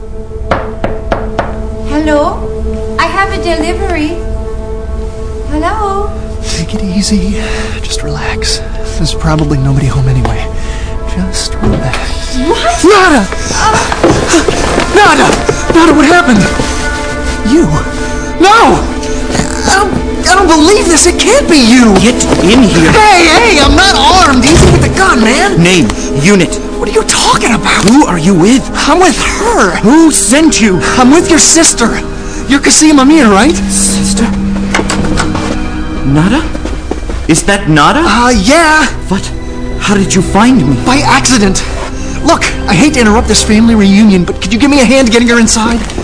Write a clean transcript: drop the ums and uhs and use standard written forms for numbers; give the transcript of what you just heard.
Hello? I have a delivery. Hello? Take it easy. Just relax. There's probably nobody home anyway. Just relax. What? Nada! Nada! Nada, what happened? You? No! I don't believe this. It can't be you. Get in here. Hey, I'm not armed. Easy with the gun, man. Name, unit. What are you talking about? Who are you with? I'm with her. Who sent you? I'm with your sister. You're Qasim Amir, right? Sister? Nada? Is that Nada? Yeah. What? How did you find me? By accident. Look, I hate to interrupt this family reunion, but could you give me a hand getting her inside?